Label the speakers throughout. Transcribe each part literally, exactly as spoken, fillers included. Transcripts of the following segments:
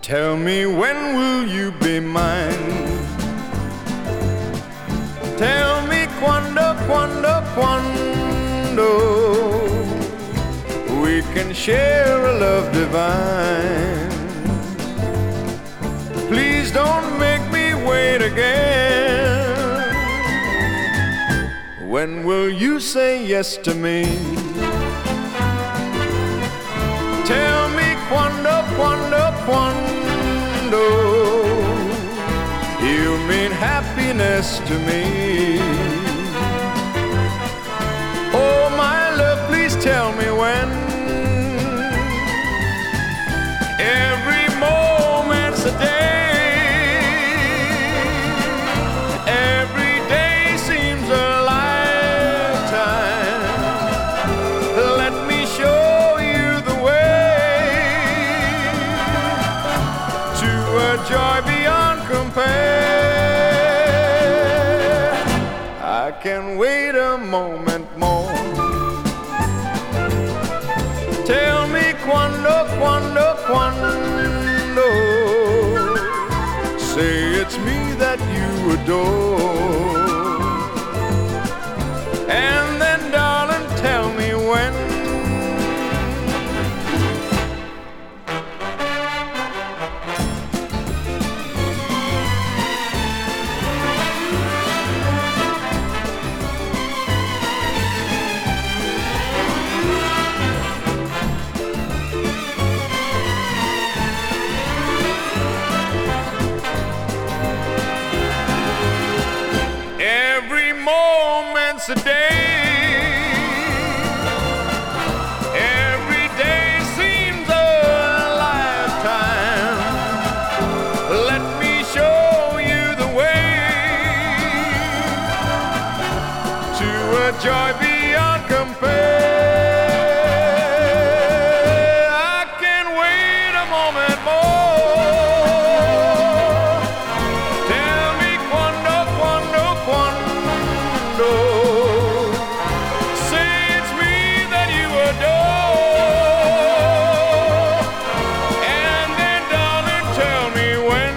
Speaker 1: Tell me, when will you be mine? Tell me quando, quando, quando we can share a love divine. Please don't make me wait again. When will you say yes to me? Tell me quando, quando, quando you mean happiness to me. Oh, my love, please tell me when. Every moment's a day. Every day seems a lifetime. Let me show you the way to a joy beyond compare. I can wait a moment more. Tell me quando, quando, quando say it's me that you adore. And then, darling, tell me when. Every moment's a day. Every day seems a lifetime. Let me show you the way to a joy beyond compare. I can't wait a moment more. Tell me quando, quando, quando say it's me that you adore. And then, darling, tell me when.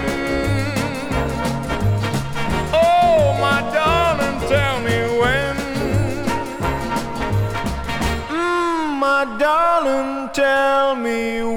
Speaker 1: Oh, my darling, tell me when. Mm, my darling, tell me when.